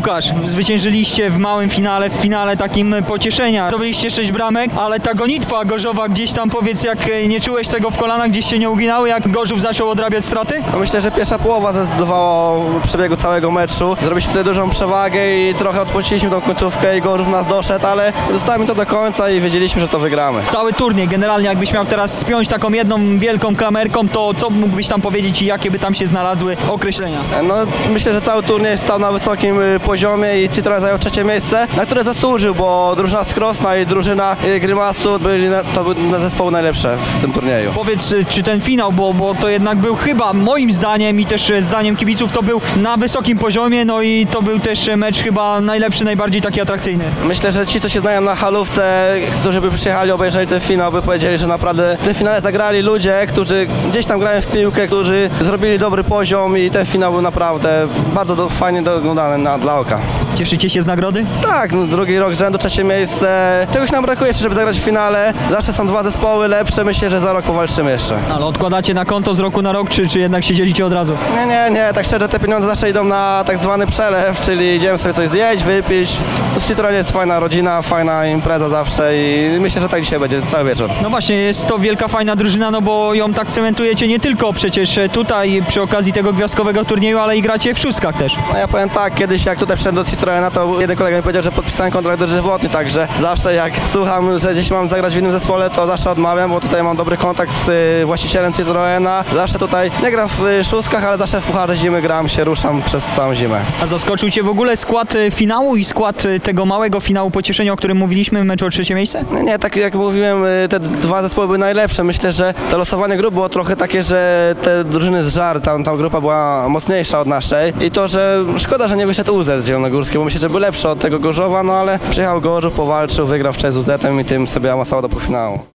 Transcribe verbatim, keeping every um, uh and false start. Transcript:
Łukasz, zwyciężyliście w małym finale, w finale takim pocieszenia. Zdobyliście sześć bramek, ale ta gonitwa Gorzowa gdzieś tam, powiedz, jak nie czułeś tego w kolanach, gdzieś się nie uginały, jak Gorzów zaczął odrabiać straty? No myślę, że pierwsza połowa zdecydowała o przebiegu całego meczu. Zrobiliśmy sobie dużą przewagę i trochę odpuściliśmy tą końcówkę i Gorzów nas doszedł, ale zostałem to do końca i wiedzieliśmy, że to wygramy. Cały turniej, generalnie jakbyś miał teraz spiąć taką jedną wielką klamerką, to co mógłbyś tam powiedzieć i jakie by tam się znalazły określenia? No myślę, że cały turniej stał na wysokim y, poziomie i Citroen zajął trzecie miejsce, na które zasłużył, bo drużyna z Krosna i drużyna y, Grymasu byli na, to były zespoły najlepsze w tym turnieju. Powiedz, czy ten finał, bo, bo to jednak był chyba moim zdaniem i też zdaniem kibiców, to był na wysokim poziomie, no i to był też mecz chyba najlepszy, najbardziej taki atrakcyjny. Myślę, że ci, co się znają na halówce, którzy by przyjechali, obejrzeli ten finał, by powiedzieli, że naprawdę w tym finale zagrali ludzie, którzy gdzieś tam grają w piłkę, którzy zrobili dobry poziom i ten finał był naprawdę bardzo do, fajnie doglądany na, dla oka. Cieszycie się z nagrody? Tak, no, drugi rok z rzędu, trzecie miejsce. Czegoś nam brakuje jeszcze, żeby zagrać w finale. Zawsze są dwa zespoły lepsze, myślę, że za rok powalczymy jeszcze. Ale odkładacie na konto z roku na rok, czy, czy jednak się dzielicie od razu? Nie, nie, nie, tak szczerze te pieniądze zawsze idą na tak zwany przelew, czyli idziemy sobie coś zjeść, wypić. W Citroenie jest fajna rodzina, fajna impreza zawsze i myślę, że tak dzisiaj będzie cały wieczór. No właśnie, jest to wielka, fajna drużyna, no bo ją tak cementujecie nie tylko przecież tutaj przy okazji tego gwiazdkowego turnieju, ale i gracie w szóstkach też. No ja powiem tak, kiedyś jak tutaj przyszedłem do Citroena, to jeden kolega mi powiedział, że podpisałem kontrakt dożywotni, także zawsze jak słucham, że gdzieś mam zagrać w innym zespole, to zawsze odmawiam, bo tutaj mam dobry kontakt z y, właścicielem Citroena. Zawsze tutaj nie gram w y, szóstkach, ale zawsze w Pucharze Zimy gram, się ruszam przez całą zimę. A zaskoczył Cię w ogóle skład y, finału i skład y, tego małego finału pocieszenia, o którym mówiliśmy w meczu o trzecie miejsce? Nie, nie, tak jak mówiłem, y, te dwa zespoły były najlepsze. Myślę, że to losowanie grup było trochę takie, że te drużyny z Żar, tam, tam grupa była mocniejsza od naszej i to, że szkoda, że nie wyszedł U Z z Zielonogórskiej, bo myślę, że był lepszy od tego Gorzowa, no ale przyjechał Gorzów, powalczył, wygrał wczoraj z U Z-em i tym sobie awansował do półfinału.